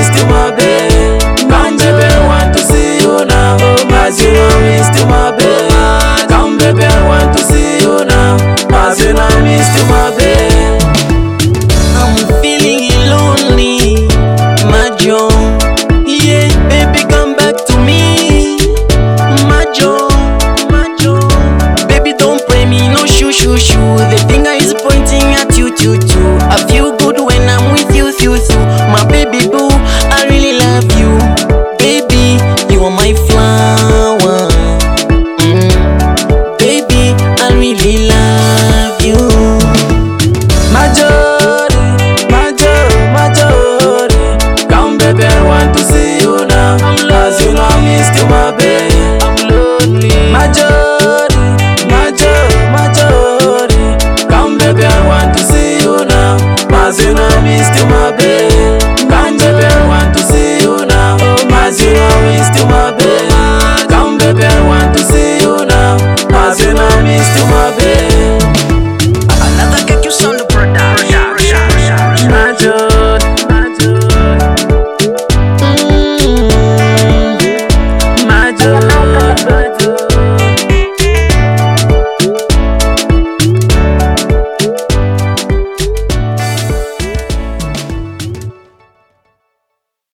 still my babe. Come baby, I want to see you now. As you know me, still my babe. Come baby, I want to see you now. As you know me, still my babe. I'm feeling lonely, my Joe. Yeah, baby, come back to me, my Joe, my Joe. Baby, don't play me, no shoo shoo shoo. The finger is pointing at